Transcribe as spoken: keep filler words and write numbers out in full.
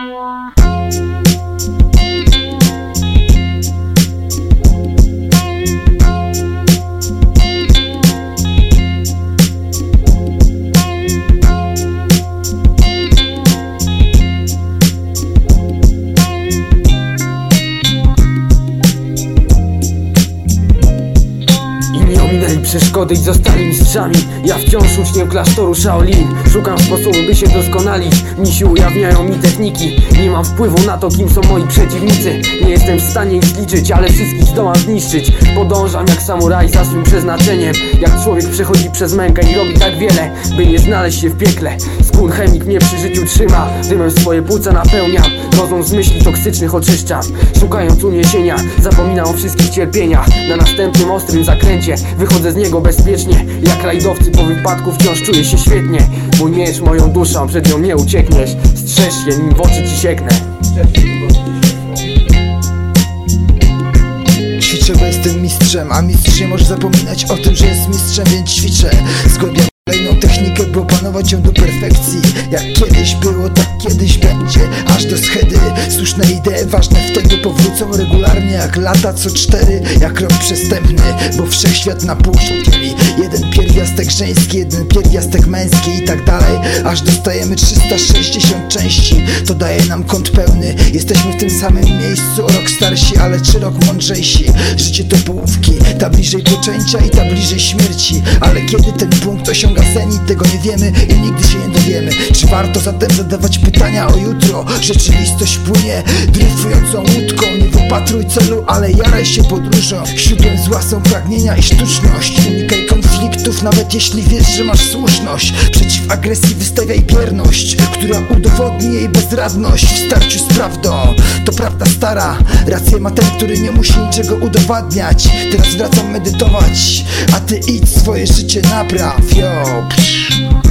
Przeszkody i zostali mistrzami. Ja wciąż uczniem klasztoru Shaolin. Szukam sposobu, by się doskonalić. Misi ujawniają mi techniki. Nie mam wpływu na to, kim są moi przeciwnicy. Nie jestem w stanie ich zliczyć, ale wszystkich zdołam zniszczyć. Podążam jak samuraj za swym przeznaczeniem. Jak człowiek przechodzi przez mękę i robi tak wiele, by nie znaleźć się w piekle. Skór chemik mnie przy życiu trzyma. Dymem swoje płuca napełniam. Rozum z myśli toksycznych oczyszczam. Szukając uniesienia, zapominam o wszystkich cierpieniach. Na następnym ostrym zakręcie wychodzę z niego bezpiecznie. Jak rajdowcy po wypadku wciąż czuję się świetnie. Mój miecz moją duszą, przed nią nie uciekniesz. Strzeż się, nim w oczy ci sieknę. Ćwiczę, bo jestem mistrzem, a mistrz nie może zapominać o tym, że jest mistrzem, więc ćwiczę. Zgłębiam kolejną technikę, by opanować ją do perfekcji. Jak kiedyś było, tak kiedyś będzie. Aż do schedy, słuszne idee ważne wtedy powrócą regularnie. Jak lata co cztery, jak rok przestępny. Bo wszechświat na pół się dzieli. Jeden pierwiastek żeński, jeden pierwiastek męski i tak dalej. Aż dostajemy trzysta sześćdziesiąt części. To daje nam kąt pełny. Jesteśmy w tym samym miejscu, o rok starsi, ale czy rok mądrzejsi. Życie to połówki, ta bliżej poczęcia i ta bliżej śmierci. Ale kiedy ten punkt osiąga zenit, tego nie wiemy i nigdy się nie dowiemy. Czy warto zatem zadawać pytania o jutro? Rzeczywistość płynie dryfującą łódką. Nie wypatruj celu, ale jaraj się podróżą. Źródłem zła są pragnienia i sztuczność. Unikaj konfliktów, nawet jeśli wiesz, że masz słuszność. Przeciw agresji wystawiaj bierność, która udowodni jej bezradność w starciu z prawdą. To prawda stara, rację ma ten, który nie musi niczego udowadniać. Teraz wracam medytować, a ty idź swoje życie napraw, yo.